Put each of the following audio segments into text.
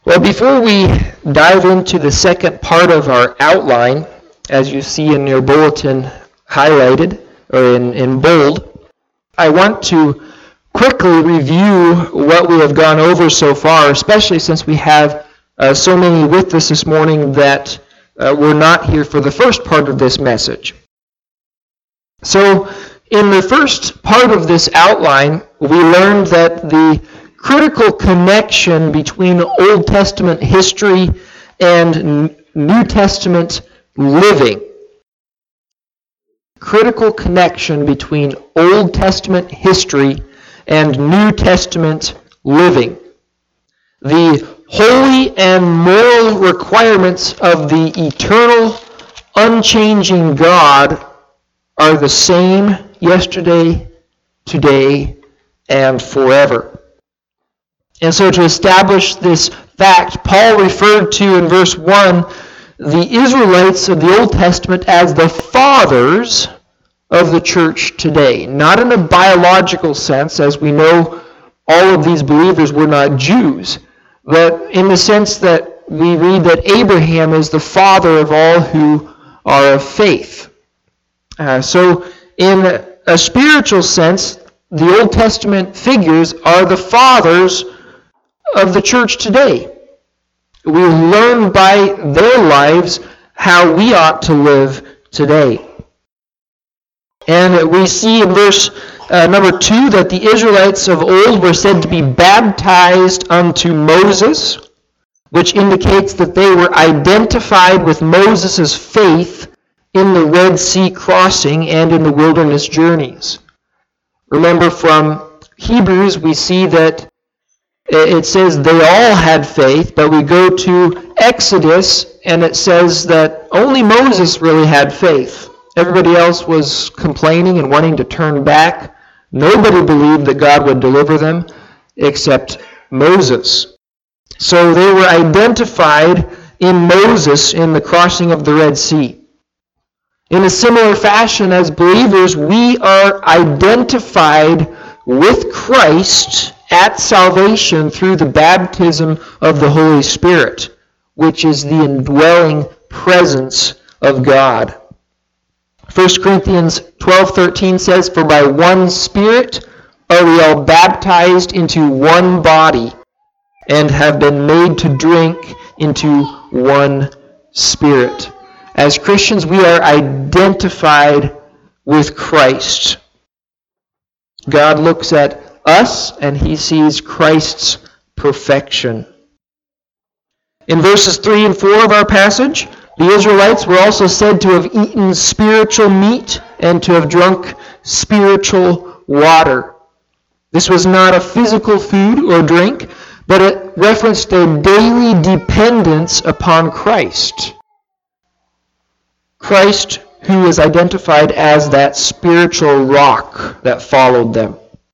Well, before we dive into the second part of our outline, as you see in your bulletin highlighted or in bold, I want to quickly review what we have gone over so far, especially since we have so many with us this morning that were not here for the first part of this message. So, in the first part of this outline, we learned that the critical connection between Old Testament history and New Testament living. Critical connection between Old Testament history and New Testament living. The holy and moral requirements of the eternal, unchanging God are the same yesterday, today, and forever. And so to establish this fact, Paul referred to in verse 1 the Israelites of the Old Testament as the fathers of the church today. Not in a biological sense, as we know all of these believers were not Jews, but in the sense that we read that Abraham is the father of all who are of faith. So in a spiritual sense, the Old Testament figures are the fathers of the church today. We learn by their lives how we ought to live today. And we see in verse number 2 that the Israelites of old were said to be baptized unto Moses, which indicates that they were identified with Moses' faith in the Red Sea crossing and in the wilderness journeys. Remember from Hebrews, we see that it says they all had faith, but we go to Exodus and it says that only Moses really had faith. Everybody else was complaining and wanting to turn back. Nobody believed that God would deliver them except Moses. So they were identified in Moses in the crossing of the Red Sea. In a similar fashion, as believers, we are identified with Christ at salvation through the baptism of the Holy Spirit, which is the indwelling presence of God. 1 Corinthians 12:13 says, "For by one Spirit are we all baptized into one body, and have been made to drink into one Spirit." As Christians, we are identified with Christ. God looks at us and he sees Christ's perfection. In verses 3 and 4 of our passage, the Israelites were also said to have eaten spiritual meat and to have drunk spiritual water. This was not a physical food or drink, but it referenced their daily dependence upon Christ. Christ, who is identified as that spiritual rock that followed them.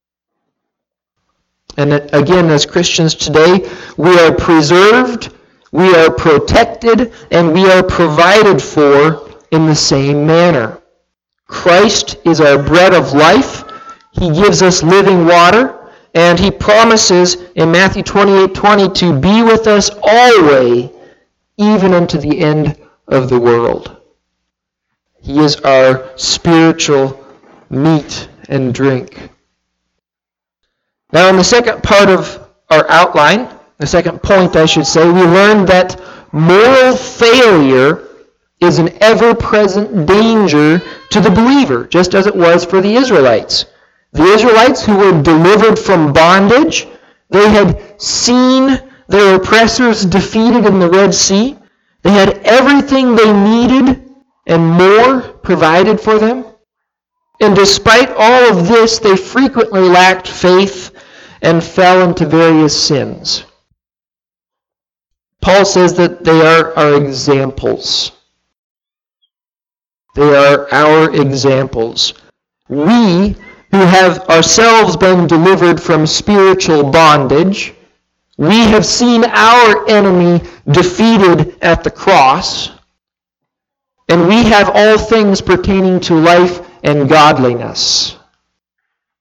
And again, as Christians today, we are preserved, we are protected, and we are provided for in the same manner. Christ is our bread of life. He gives us living water, and he promises in Matthew 28:20 to be with us always, even unto the end of the world. He is our spiritual meat and drink. Now, in the second part of our outline, the second point, I should say, we learned that moral failure is an ever-present danger to the believer, just as it was for the Israelites. The Israelites who were delivered from bondage, they had seen their oppressors defeated in the Red Sea. They had everything they needed and more provided for them. And despite all of this, they frequently lacked faith and fell into various sins. Paul says that they are our examples. They are our examples. We, who have ourselves been delivered from spiritual bondage, we have seen our enemy defeated at the cross, and we have all things pertaining to life and godliness.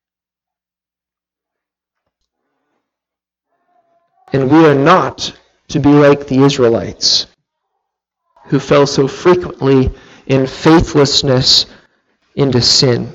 And we are not to be like the Israelites, who fell so frequently in faithlessness into sin.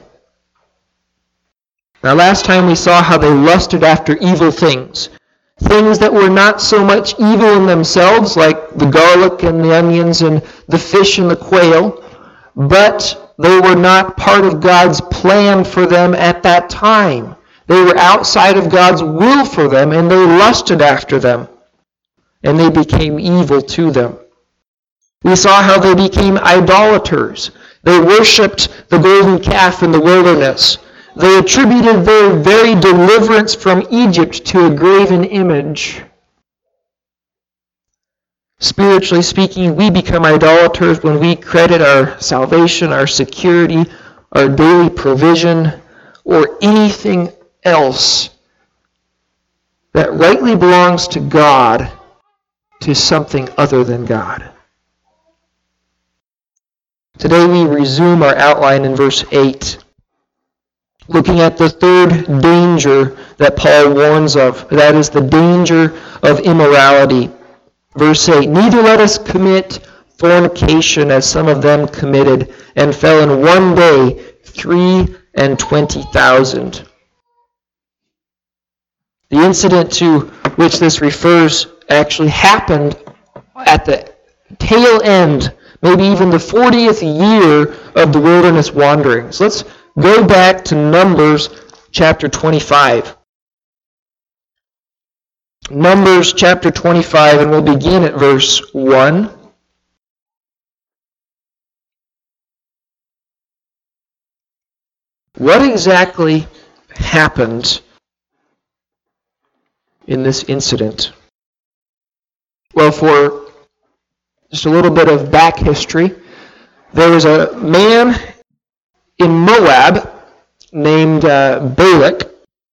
Now, last time we saw how they lusted after evil things. Things that were not so much evil in themselves, like the garlic and the onions and the fish and the quail, but they were not part of God's plan for them at that time. They were outside of God's will for them, and they lusted after them, and they became evil to them. We saw how they became idolaters. They worshipped the golden calf in the wilderness. They attributed their very deliverance from Egypt to a graven image. Spiritually speaking, we become idolaters when we credit our salvation, our security, our daily provision, or anything else that rightly belongs to God to something other than God. Today we resume our outline in verse 8, looking at the third danger that Paul warns of. That is the danger of immorality. Verse 8, neither let us commit fornication as some of them committed, and fell in one day 23,000. The incident to which this refers actually happened at the tail end, maybe even the 40th year of the wilderness wanderings. Let's go back to Numbers chapter 25. Numbers chapter 25, and we'll begin at verse 1. What exactly happened in this incident? Well, for just a little bit of back history, there was a man in Moab named Balak,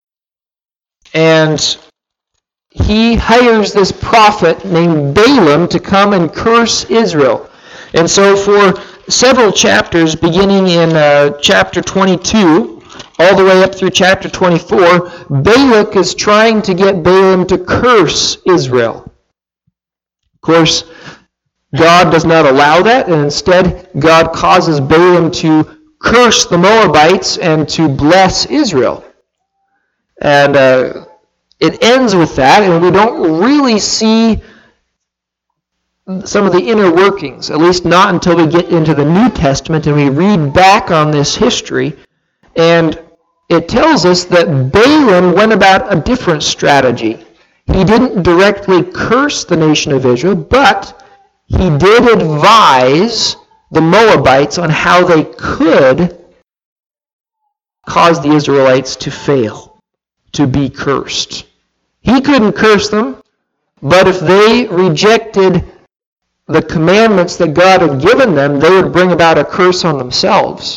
and he hires this prophet named Balaam to come and curse Israel. And so for several chapters, beginning in chapter 22, all the way up through chapter 24, Balak is trying to get Balaam to curse Israel. Of course, God does not allow that, and instead God causes Balaam to curse the Moabites and to bless Israel. And it ends with that, and we don't really see some of the inner workings, at least not until we get into the New Testament and we read back on this history. And it tells us that Balaam went about a different strategy. He didn't directly curse the nation of Israel, but he did advise the Moabites on how they could cause the Israelites to fail, to be cursed. He couldn't curse them, but if they rejected the commandments that God had given them, they would bring about a curse on themselves.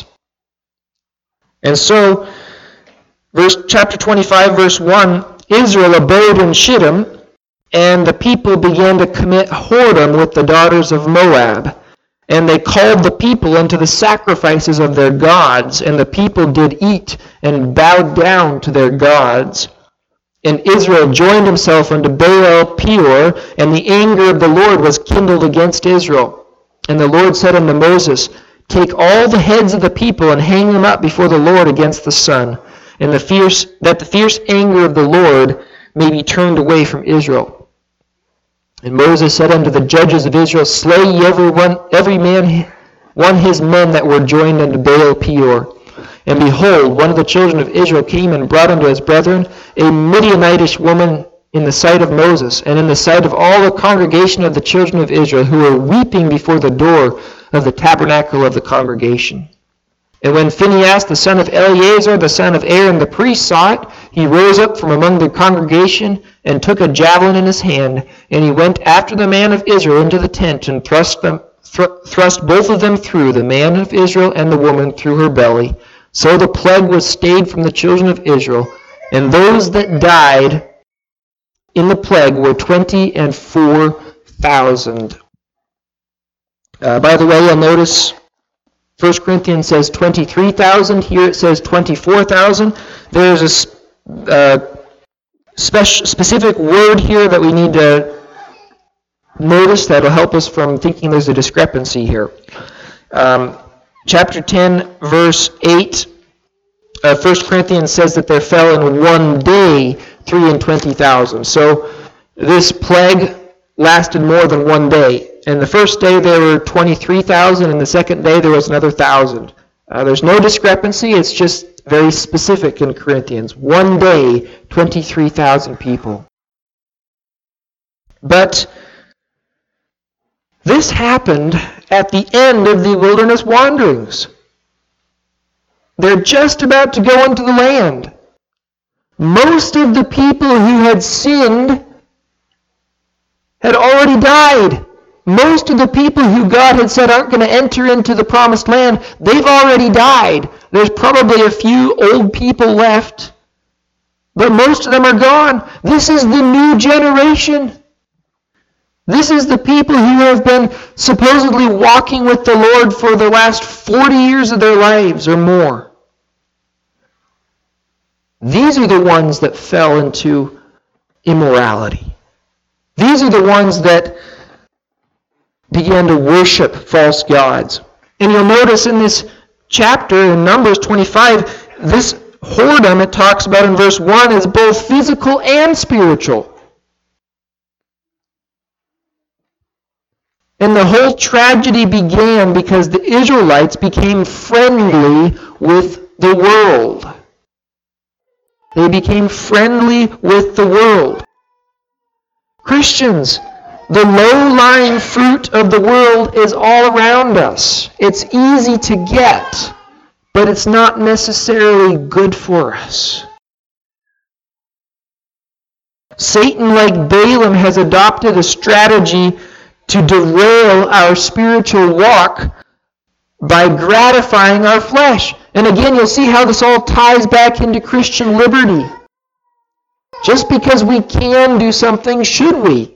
And so, chapter 25, verse 1, Israel abode in Shittim, and the people began to commit whoredom with the daughters of Moab. And they called the people unto the sacrifices of their gods, and the people did eat and bowed down to their gods. And Israel joined himself unto Baal Peor, and the anger of the Lord was kindled against Israel. And the Lord said unto Moses, take all the heads of the people and hang them up before the Lord against the sun, and the fierce anger of the Lord may be turned away from Israel. And Moses said unto the judges of Israel, slay ye every man one his men that were joined unto Baal Peor. And behold, one of the children of Israel came and brought unto his brethren a Midianitish woman in the sight of Moses, and in the sight of all the congregation of the children of Israel, who were weeping before the door of the tabernacle of the congregation. And when Phinehas, the son of Eleazar, the son of Aaron, the priest, saw it, he rose up from among the congregation and took a javelin in his hand, and he went after the man of Israel into the tent and thrust both of them through, the man of Israel and the woman through her belly. So the plague was stayed from the children of Israel, and those that died in the plague were 24,000. By the way, you'll notice 1 Corinthians says 23,000. Here it says 24,000. There's a specific word here that we need to notice that'll help us from thinking there's a discrepancy here. Chapter 10, verse 8, 1 Corinthians says that there fell in one day 23,000. So this plague lasted more than one day. And the first day there were 23,000, and the second day there was another 1,000. There's no discrepancy, it's just very specific in Corinthians. One day, 23,000 people. But this happened at the end of the wilderness wanderings. They're just about to go into the land. Most of the people who had sinned had already died. Most of the people who God had said aren't going to enter into the promised land, they've already died. There's probably a few old people left, but most of them are gone. This is the new generation. This is the people who have been supposedly walking with the Lord for the last 40 years of their lives or more. These are the ones that fell into immorality. These are the ones that began to worship false gods. And you'll notice in this chapter, in Numbers 25, this whoredom it talks about in verse 1 is both physical and spiritual. And the whole tragedy began because the Israelites became friendly with the world. They became friendly with the world. Christians, the low-lying fruit of the world is all around us. It's easy to get, but it's not necessarily good for us. Satan, like Balaam, has adopted a strategy to derail our spiritual walk by gratifying our flesh. And again, you'll see how this all ties back into Christian liberty. Just because we can do something, should we?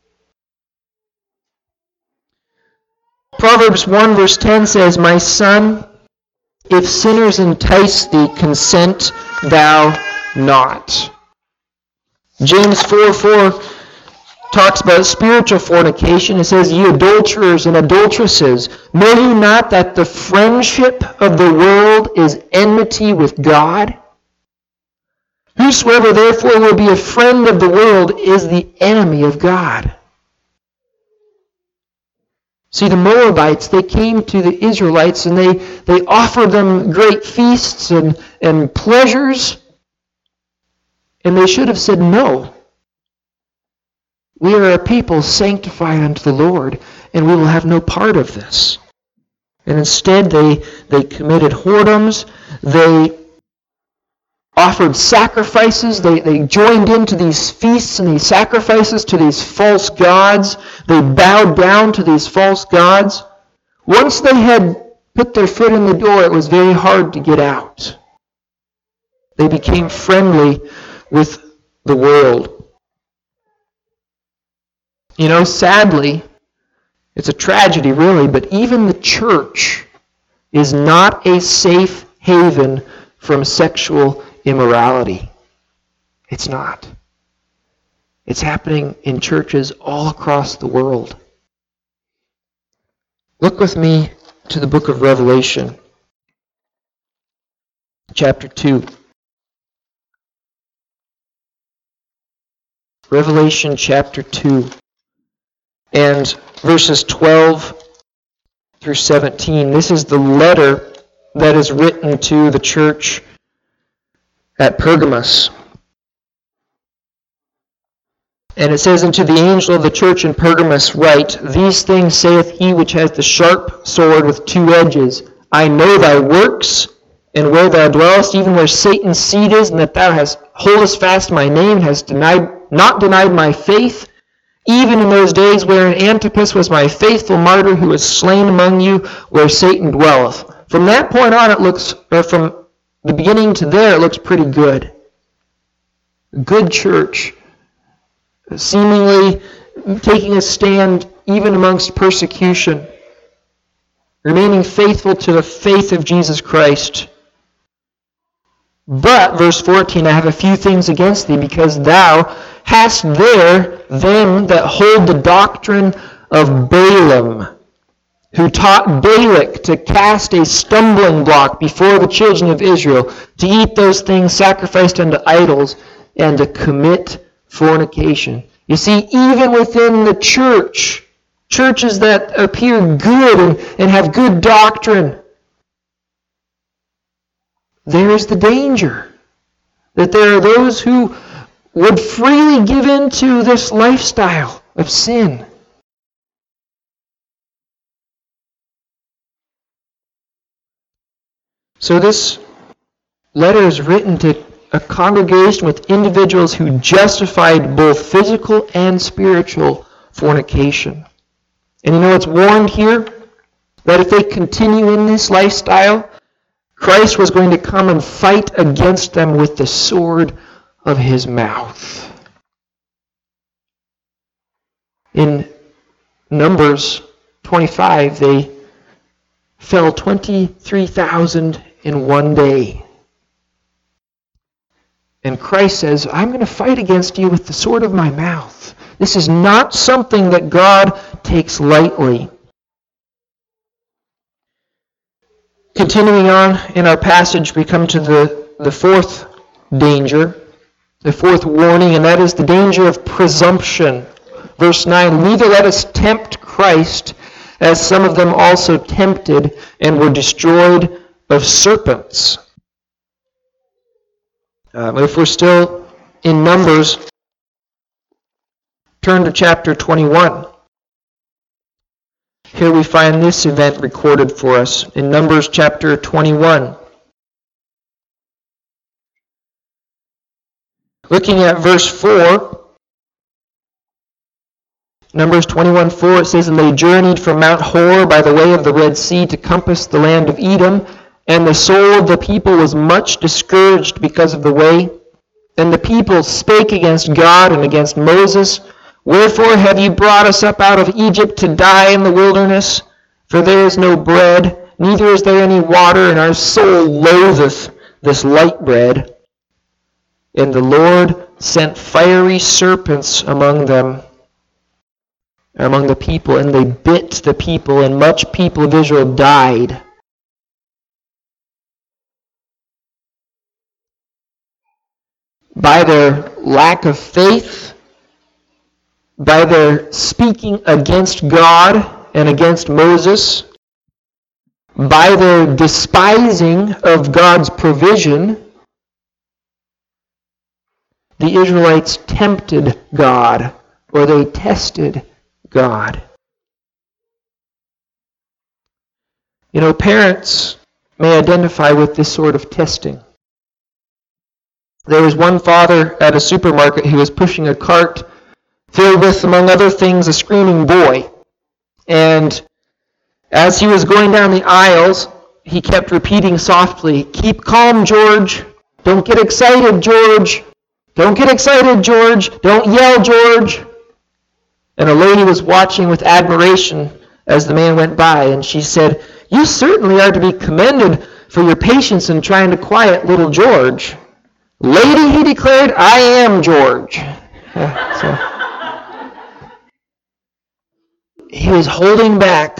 Proverbs 1 verse 10 says, "My son, if sinners entice thee, consent thou not." James 4:4 talks about spiritual fornication. It says, "Ye adulterers and adulteresses, know you not that the friendship of the world is enmity with God? Whosoever therefore will be a friend of the world is the enemy of God." See, the Moabites, they came to the Israelites and they offered them great feasts and pleasures, and they should have said no. We are a people sanctified unto the Lord, and we will have no part of this. And instead they committed whoredoms, they offered sacrifices, they joined into these feasts and these sacrifices to these false gods, they bowed down to these false gods. Once they had put their foot in the door, it was very hard to get out. They became friendly with the world. You know, sadly, it's a tragedy really, but even the church is not a safe haven from sexual immorality. It's not. It's happening in churches all across the world. Look with me to the book of Revelation, chapter 2. Revelation chapter 2. And verses 12 through 17. This is the letter that is written to the church at Pergamos. And it says, "Unto the angel of the church in Pergamos write, These things saith he which has the sharp sword with two edges. I know thy works, and where thou dwellest, even where Satan's seat is, and that thou holdest fast my name, hast not denied my faith, even in those days wherein Antipas was my faithful martyr, who was slain among you, where Satan dwelleth." From that point on, it looks, or from the beginning to there, it looks pretty good. Good church, seemingly taking a stand even amongst persecution, remaining faithful to the faith of Jesus Christ. But, verse 14, I have a few things against thee, because thou hast there them that hold the doctrine of Balaam, who taught Balak to cast a stumbling block before the children of Israel, to eat those things sacrificed unto idols, and to commit fornication. You see, even within the church, churches that appear good and have good doctrine, there is the danger that there are those who would freely give in to this lifestyle of sin. So this letter is written to a congregation with individuals who justified both physical and spiritual fornication. And you know it's warned here that if they continue in this lifestyle, Christ was going to come and fight against them with the sword of his mouth. In Numbers 25, they fell 23,000 in one day. And Christ says, I'm going to fight against you with the sword of my mouth. This is not something that God takes lightly. Continuing on in our passage, we come to the fourth danger, the fourth warning, and that is the danger of presumption. Verse 9, neither let us tempt Christ, as some of them also tempted and were destroyed of serpents. If we're still in Numbers, turn to chapter 21. Here we find this event recorded for us in Numbers chapter 21. Looking at verse 4, Numbers 21:4, it says, And they journeyed from Mount Hor by the way of the Red Sea to compass the land of Edom, and the soul of the people was much discouraged because of the way. And the people spake against God and against Moses, Wherefore have ye brought us up out of Egypt to die in the wilderness? For there is no bread, neither is there any water, and our soul loatheth this light bread. And the Lord sent fiery serpents among them, among the people, and they bit the people, and much people of Israel died. By their lack of faith, by their speaking against God and against Moses, by their despising of God's provision, the Israelites tempted God, or they tested God. You know, parents may identify with this sort of testing. There was one father at a supermarket who was pushing a cart filled with, among other things, a screaming boy. And as he was going down the aisles, he kept repeating softly, Keep calm, George. Don't get excited, George. Don't get excited, George. Don't yell, George. And a lady was watching with admiration as the man went by, and she said, You certainly are to be commended for your patience in trying to quiet little George. Lady, he declared, I am George. He was holding back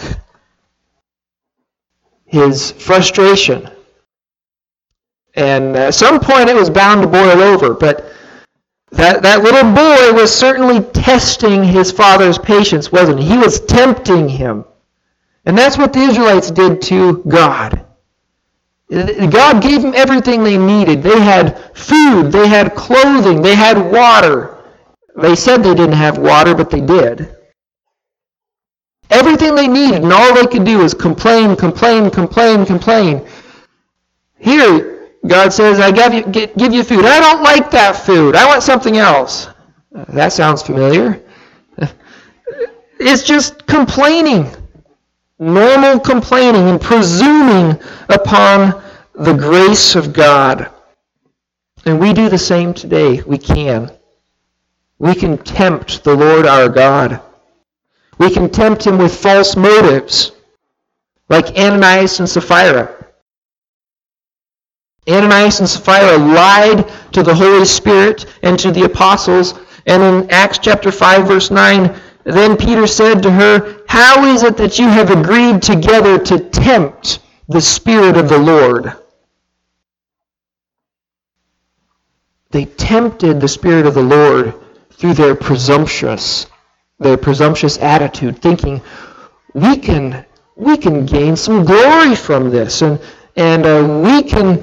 his frustration. And at some point it was bound to boil over, but that little boy was certainly testing his father's patience, wasn't he? He was tempting him. And that's what the Israelites did to God. God gave them everything they needed. They had food, they had clothing, they had water. They said they didn't have water, but they did. Everything they needed, and all they could do was complain, complain, complain, complain. Here, God says, I give you food. I don't like that food. I want something else. That sounds familiar. It's just complaining. Normal complaining and presuming upon the grace of God. And we do the same today. We can. We can tempt the Lord our God. We can tempt him with false motives, like Ananias and Sapphira. Ananias and Sapphira lied to the Holy Spirit and to the apostles. And in Acts chapter 5, verse 9, then Peter said to her, "How is it that you have agreed together to tempt the Spirit of the Lord?" They tempted the Spirit of the Lord through their presumptuous attitude, thinking, we can gain some glory from this, and we can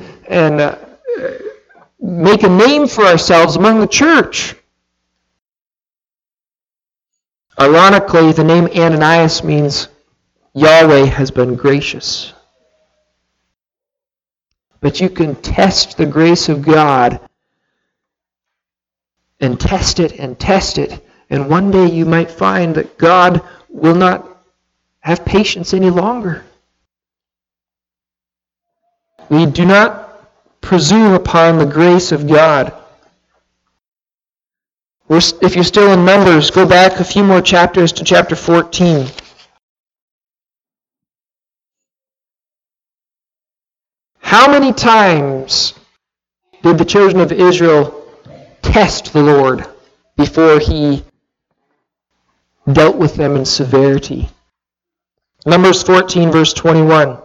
make a name for ourselves among the church. Ironically, the name Ananias means Yahweh has been gracious. But you can test the grace of God and test it, and one day you might find that God will not have patience any longer. We do not presume upon the grace of God. If you're still in Numbers, go back a few more chapters to chapter 14. How many times did the children of Israel test the Lord before He dealt with them in severity? Numbers 14, verse 21.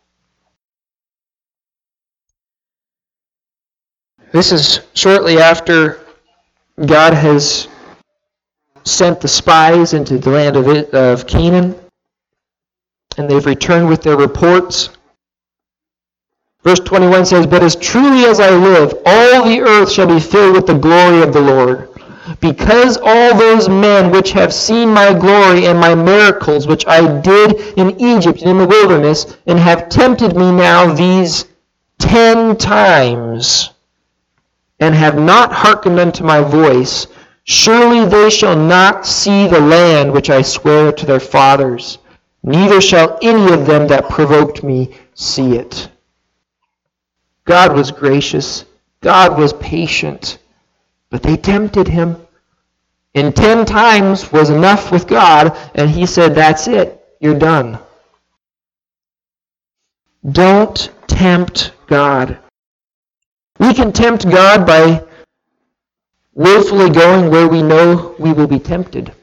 This is shortly after God has sent the spies into the land of Canaan, and they've returned with their reports. Verse 21 says, "But as truly as I live, all the earth shall be filled with the glory of the Lord, because all those men which have seen my glory and my miracles which I did in Egypt and in the wilderness, and have tempted me now these 10 times, and have not hearkened unto my voice, surely they shall not see the land which I swear to their fathers, neither shall any of them that provoked me see it." God was gracious. God was patient. But they tempted Him. And 10 times was enough with God, and He said, "That's it. You're done." Don't tempt God. We can tempt God by willfully going where we know we will be tempted.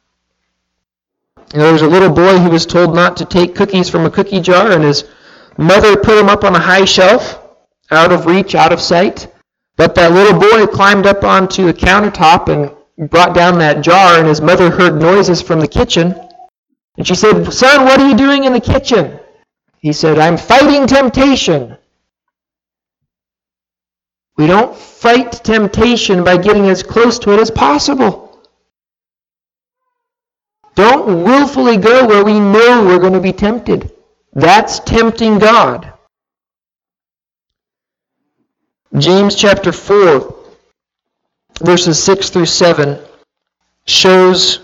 There was a little boy who was told not to take cookies from a cookie jar, and his mother put them up on a high shelf, out of reach, out of sight. But that little boy climbed up onto the countertop and brought down that jar, and his mother heard noises from the kitchen. And she said, "Son, what are you doing in the kitchen?" He said, "I'm fighting temptation." We don't fight temptation by getting as close to it as possible. Don't willfully go where we know we're going to be tempted. That's tempting God. James chapter 4, verses 6 through 7, shows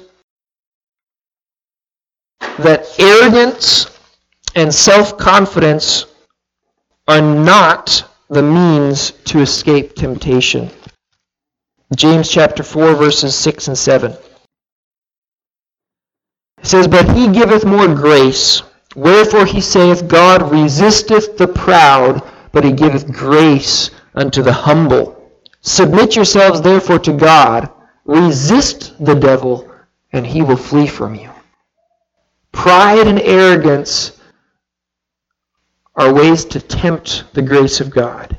that arrogance and self-confidence are not the means to escape temptation. James chapter 4, verses 6 and 7. It says, "But He giveth more grace. Wherefore He saith, God resisteth the proud, but He giveth grace unto the humble. Submit yourselves therefore to God. Resist the devil, and he will flee from you." Pride and arrogance are ways to tempt the grace of God.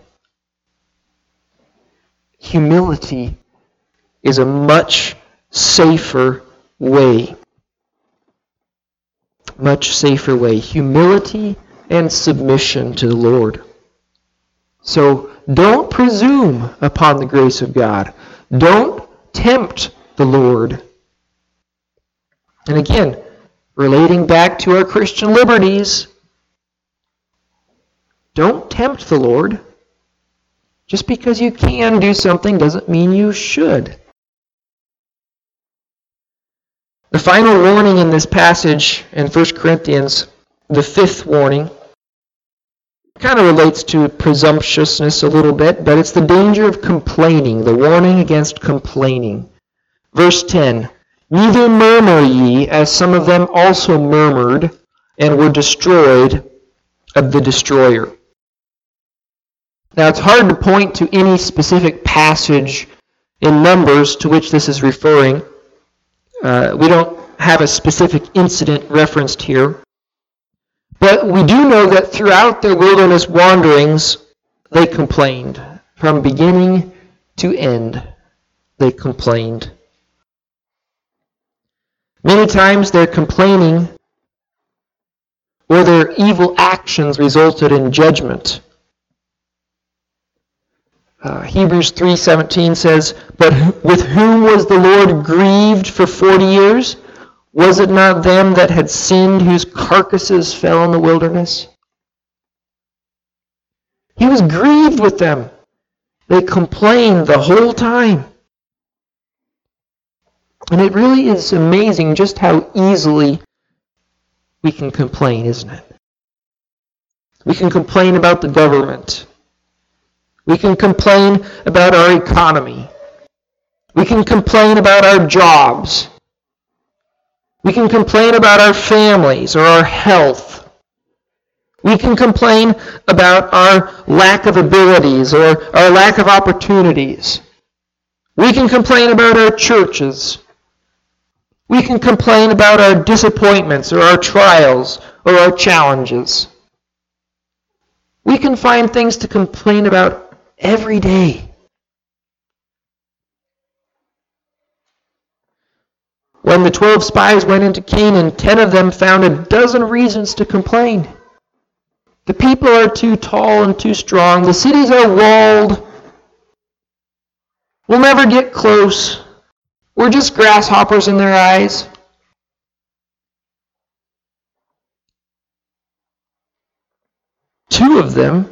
Humility is a much safer way. Much safer way. Humility and submission to the Lord. So don't presume upon the grace of God. Don't tempt the Lord. And again, relating back to our Christian liberties, don't tempt the Lord. Just because you can do something doesn't mean you should. The final warning in this passage in 1 Corinthians, the 5th warning, kind of relates to presumptuousness a little bit, but it's the danger of complaining, the warning against complaining. Verse 10, "Neither murmur ye, as some of them also murmured, and were destroyed of the destroyer." Now, it's hard to point to any specific passage in Numbers to which this is referring. We don't have a specific incident referenced here. But we do know that throughout their wilderness wanderings, they complained. From beginning to end, they complained. Many times their complaining or their evil actions resulted in judgment. Hebrews 3:17 says, "But with whom was the Lord grieved for 40 years? Was it not them that had sinned, whose carcasses fell in the wilderness?" He was grieved with them. They complained the whole time. And it really is amazing just how easily we can complain, isn't it? We can complain about the government. We can complain about our economy. We can complain about our jobs. We can complain about our families or our health. We can complain about our lack of abilities or our lack of opportunities. We can complain about our churches. We can complain about our disappointments or our trials or our challenges. We can find things to complain about every day. When the 12 spies went into Canaan, 10 of them found a dozen reasons to complain. The people are too tall and too strong. The cities are walled. We'll never get close. We're just grasshoppers in their eyes. Two of them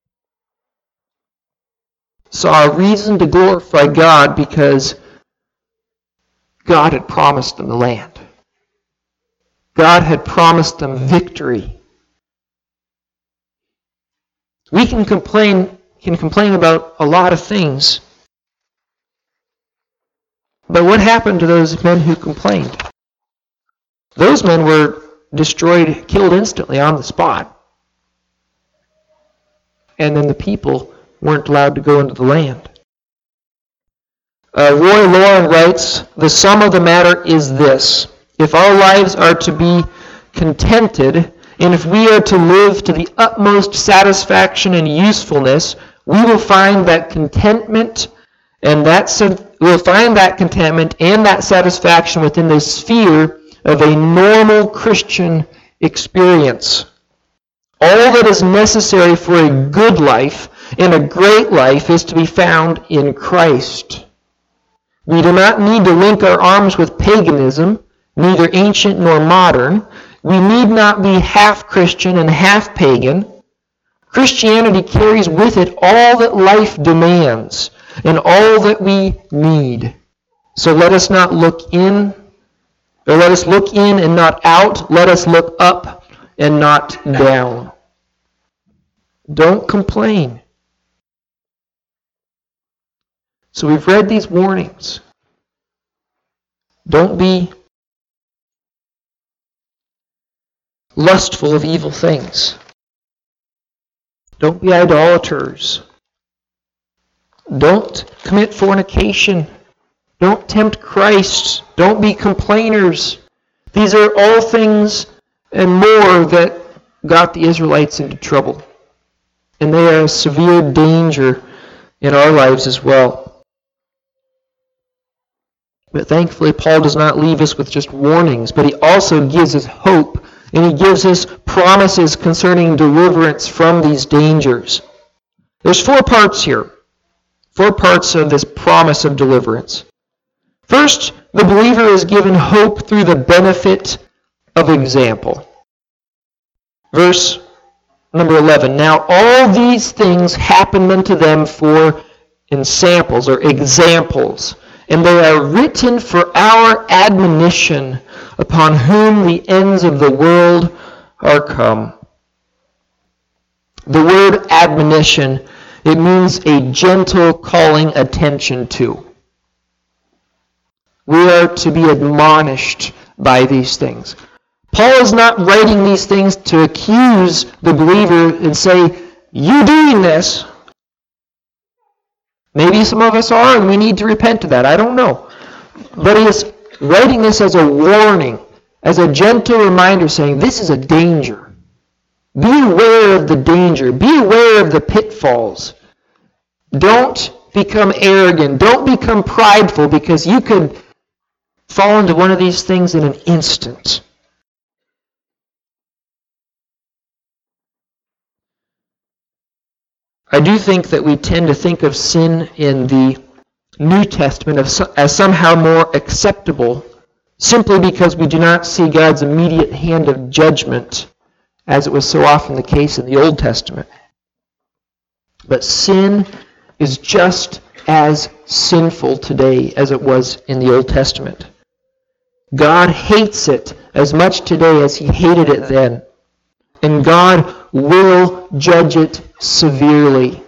saw a reason to glorify God because God had promised them the land. God had promised them victory. We can complain about a lot of things. But what happened to those men who complained? Those men were destroyed, killed instantly on the spot. And then the people weren't allowed to go into the land. Roy Lauren writes, "The sum of the matter is this. If our lives are to be contented, and if we are to live to the utmost satisfaction and usefulness, we will find that contentment and that satisfaction within the sphere of a normal Christian experience. All that is necessary for a good life and a great life is to be found in Christ. We do not need to link our arms with paganism, neither ancient nor modern. We need not be half Christian and half pagan. Christianity carries with it all that life demands and all that we need. So let us look in and not out. Let us look up and not down." Don't complain. So we've read these warnings. Don't be lustful of evil things. Don't be idolaters. Don't commit fornication. Don't tempt Christ. Don't be complainers. These are all things and more that got the Israelites into trouble. And they are a severe danger in our lives as well. But thankfully, Paul does not leave us with just warnings, but he also gives us hope, and he gives us promises concerning deliverance from these dangers. There's 4 parts here. 4 parts of this promise of deliverance. First, the believer is given hope through the benefit of example. Verse number 11, "Now all these things happened unto them for ensamples or examples, and they are written for our admonition, upon whom the ends of the world are come." The word admonition, it means a gentle calling attention to. We are to be admonished by these things. Paul is not writing these things to accuse the believer and say, "You doing this Maybe some of us are, and we need to repent of that. I don't know. But he is writing this as a warning, as a gentle reminder, saying this is a danger. Be aware of the danger. Be aware of the pitfalls. Don't become arrogant. Don't become prideful, because you could fall into one of these things in an instant. I do think that we tend to think of sin in the New Testament as somehow more acceptable, simply because we do not see God's immediate hand of judgment, as it was so often the case in the Old Testament. But sin is just as sinful today as it was in the Old Testament. God hates it as much today as he hated it then. And God will judge it severely.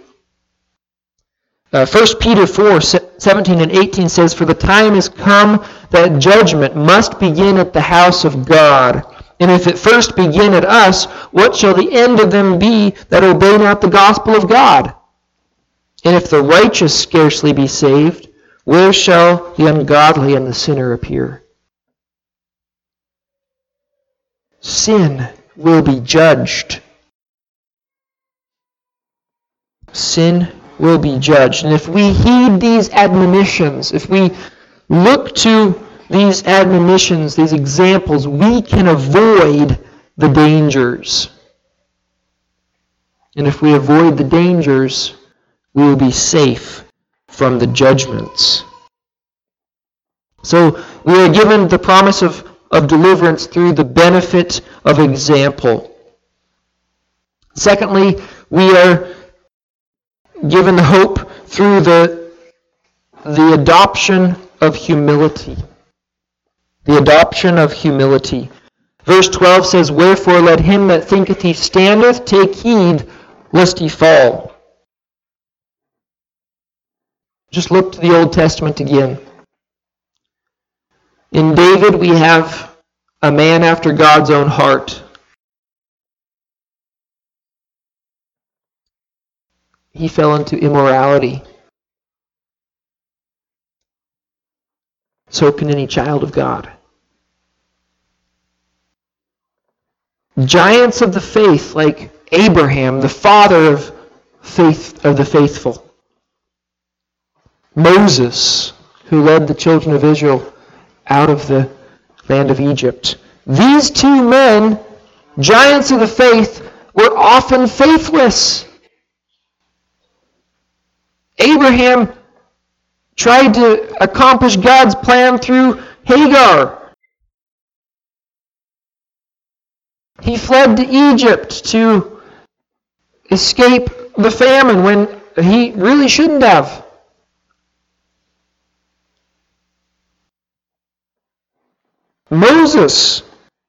1 Peter 4:17 and 18 says, "For the time is come that judgment must begin at the house of God. And if it first begin at us, what shall the end of them be that obey not the gospel of God? And if the righteous scarcely be saved, where shall the ungodly and the sinner appear?" Sin will be judged. Sin will be judged. And if we heed these admonitions, if we look to these admonitions, these examples, we can avoid the dangers. And if we avoid the dangers, we will be safe from the judgments. So we are given the promise of deliverance through the benefit of example. Secondly, we are given the hope through the adoption of humility. The adoption of humility. Verse 12 says, "Wherefore let him that thinketh he standeth take heed lest he fall." Just look to the Old Testament again. In David, we have a man after God's own heart. He fell into immorality. So can any child of God. Giants of the faith, like Abraham, the father of faith of the faithful. Moses, who led the children of Israel out of the land of Egypt. These two men, giants of the faith, were often faithless. Abraham tried to accomplish God's plan through Hagar. He fled to Egypt to escape the famine when he really shouldn't have. Moses,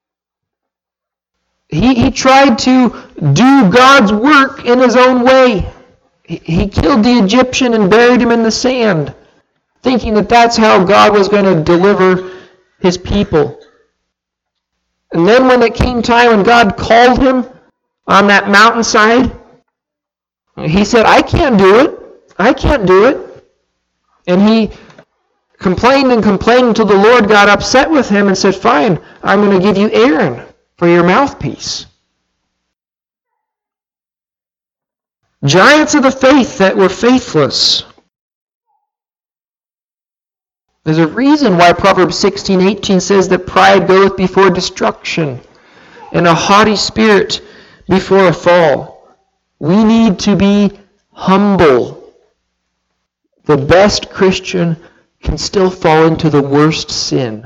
he tried to do God's work in his own way. He killed the Egyptian and buried him in the sand, thinking that that's how God was going to deliver his people. And then when it came time when God called him on that mountainside, he said, I can't do it. I can't do it. And he complained until the Lord got upset with him and said, fine, I'm going to give you Aaron for your mouthpiece. Giants of the faith that were faithless. There's a reason why Proverbs 16:18 says that pride goeth before destruction and a haughty spirit before a fall. We need to be humble. The best Christian can still fall into the worst sin.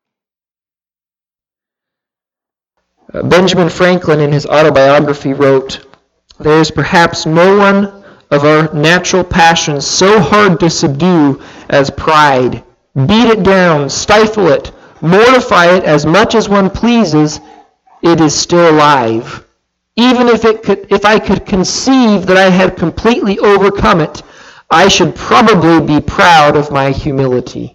Benjamin Franklin, in his autobiography, wrote, "There is perhaps no one of our natural passions so hard to subdue as pride. Beat it down, stifle it, mortify it as much as one pleases, it is still alive. Even if I could conceive that I had completely overcome it, I should probably be proud of my humility."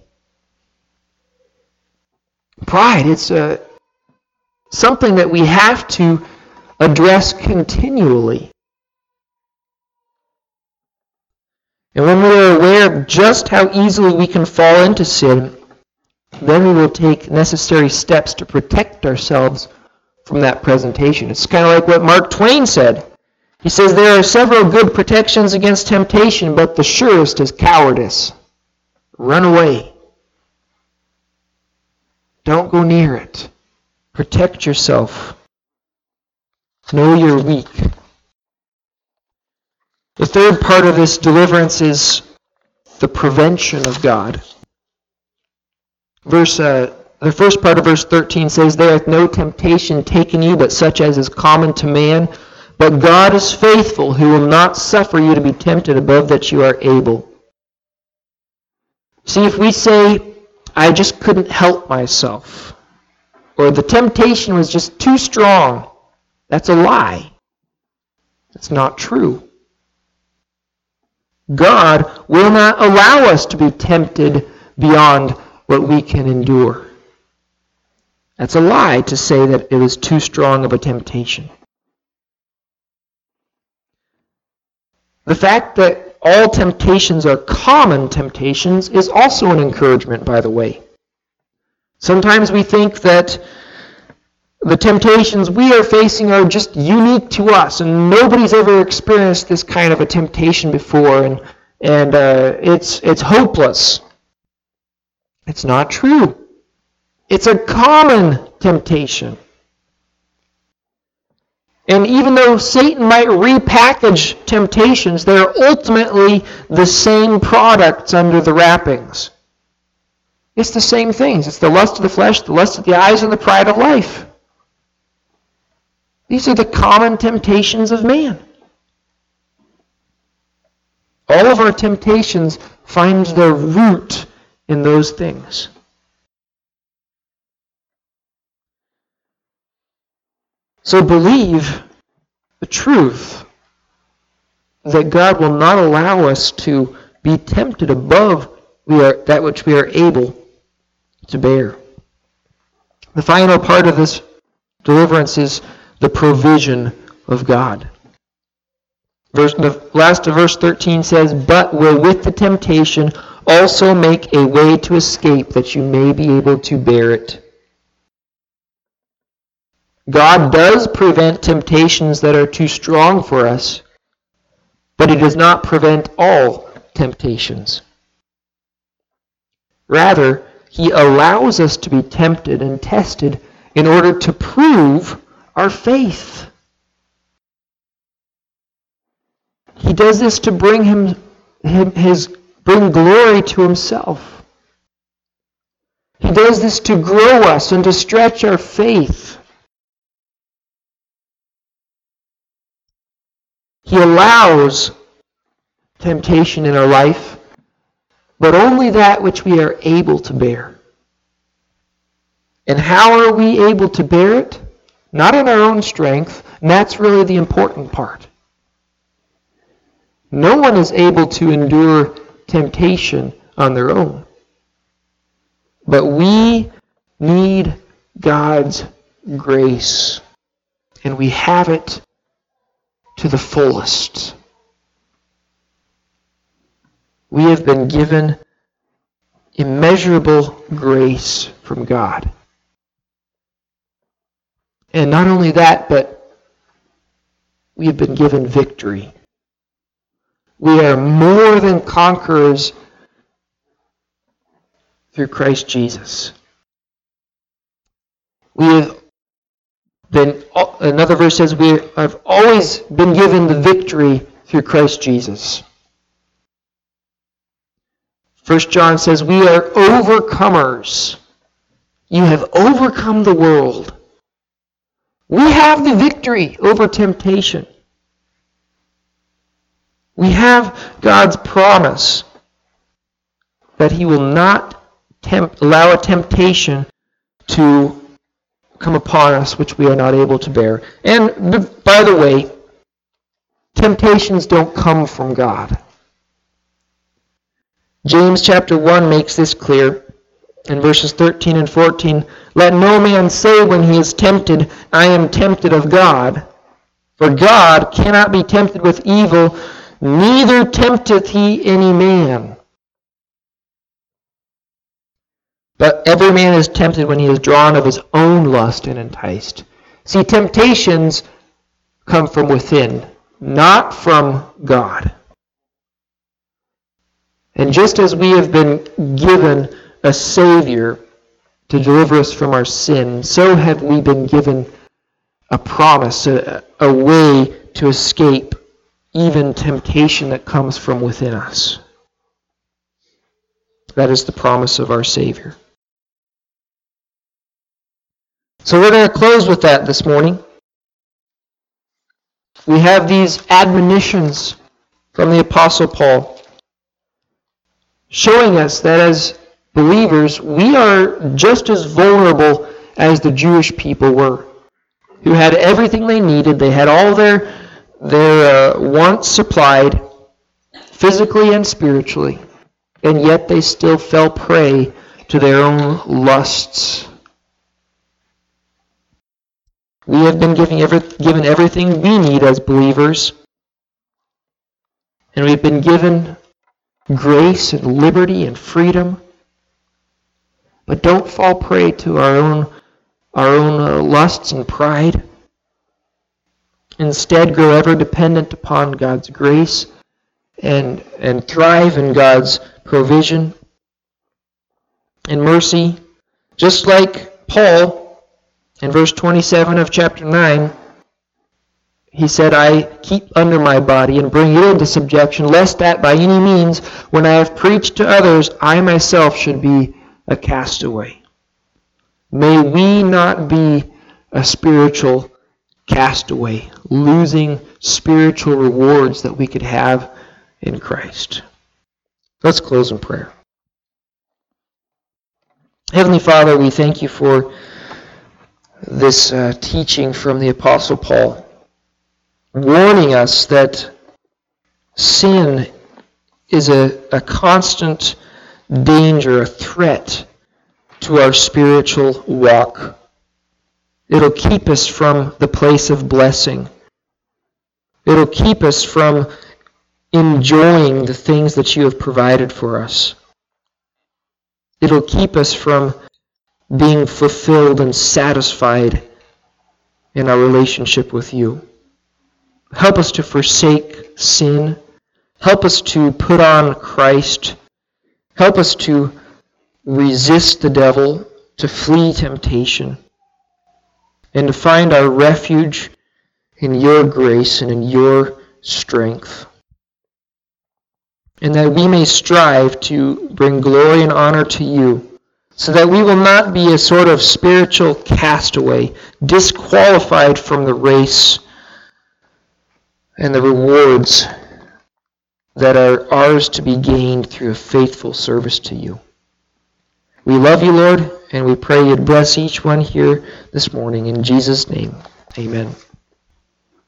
Pride, it's something that we have to address continually. And when we are aware of just how easily we can fall into sin, then we will take necessary steps to protect ourselves from that presentation. It's kind of like what Mark Twain said. He says, there are several good protections against temptation, but the surest is cowardice. Run away. Don't go near it. Protect yourself. Know you're weak. The third part of this deliverance is the prevention of God. The first part of verse 13 says, there hath no temptation taken you but such as is common to man. But God is faithful, who will not suffer you to be tempted above that you are able. See, if we say, I just couldn't help myself, or the temptation was just too strong, that's a lie. It's not true. God will not allow us to be tempted beyond what we can endure. That's a lie to say that it was too strong of a temptation. The fact that all temptations are common temptations is also an encouragement, by the way. Sometimes we think that the temptations we are facing are just unique to us, and nobody's ever experienced this kind of a temptation before, and it's hopeless. It's not true. It's a common temptation. And even though Satan might repackage temptations, they're ultimately the same products under the wrappings. It's the same things. It's the lust of the flesh, the lust of the eyes, and the pride of life. These are the common temptations of man. All of our temptations find their root in those things. So believe the truth that God will not allow us to be tempted above that which we are able to bear. The final part of this deliverance is the provision of God. The last of verse 13 says, but will with the temptation also make a way to escape, that you may be able to bear it. God does prevent temptations that are too strong for us, but He does not prevent all temptations. Rather, He allows us to be tempted and tested in order to prove our faith. He does this to bring bring glory to Himself. He does this to grow us and to stretch our faith. He allows temptation in our life, but only that which we are able to bear. And how are we able to bear it? Not in our own strength, and that's really the important part. No one is able to endure temptation on their own. But we need God's grace, and we have it to the fullest. We have been given immeasurable grace from God. And not only that, but we have been given victory. We are more than conquerors through Christ Jesus. We have been, another verse says, we have always been given the victory through Christ Jesus. 1 John says, we are overcomers. You have overcome the world. We have the victory over temptation. We have God's promise that He will not allow a temptation to come upon us which we are not able to bear. And by the way, temptations don't come from God. James chapter 1 makes this clear in verses 13 and 14. Let no man say when he is tempted, I am tempted of God. For God cannot be tempted with evil, neither tempteth he any man. But every man is tempted when he is drawn of his own lust and enticed. See, temptations come from within, not from God. And just as we have been given a Savior to deliver us from our sin, so have we been given a promise, a way to escape even temptation that comes from within us. That is the promise of our Savior. So we're going to close with that this morning. We have these admonitions from the Apostle Paul showing us that as believers, we are just as vulnerable as the Jewish people were, who had everything they needed. They had all their wants supplied, physically and spiritually, and yet they still fell prey to their own lusts. We have been given everything we need as believers, and we've been given grace and liberty and freedom. But don't fall prey to our own lusts and pride. Instead, grow ever dependent upon God's grace and thrive in God's provision and mercy. Just like Paul, in verse 27 of chapter 9, he said, I keep under my body and bring it into subjection, lest that by any means, when I have preached to others, I myself should be a castaway. May we not be a spiritual castaway, losing spiritual rewards that we could have in Christ. Let's close in prayer. Heavenly Father, we thank you for this teaching from the Apostle Paul, warning us that sin is a constant danger, a threat to our spiritual walk. It'll keep us from the place of blessing. It'll keep us from enjoying the things that you have provided for us. It'll keep us from being fulfilled and satisfied in our relationship with you. Help us to forsake sin. Help us to put on Christ. Help us to resist the devil, to flee temptation, and to find our refuge in your grace and in your strength. And that we may strive to bring glory and honor to you, so that we will not be a sort of spiritual castaway, disqualified from the race and the rewards that are ours to be gained through a faithful service to you. We love you, Lord, and we pray you'd bless each one here this morning. In Jesus' name, amen.